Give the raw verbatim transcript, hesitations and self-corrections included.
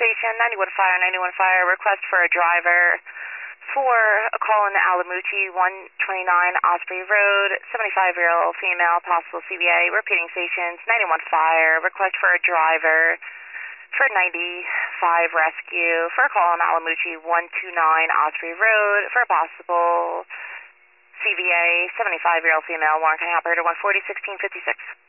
station, ninety-one Fire, ninety-one Fire, request for a driver for a call in Alamuti, one twenty-nine Osprey Road, seventy-five-year-old female, possible C V A. Repeating stations, ninety-one Fire, request for a driver for ninety-five Rescue for a call in Alamuti, one twenty-nine Osprey Road for a possible C V A, seventy-five-year-old female, Warren County Operator one forty, sixteen fifty-six.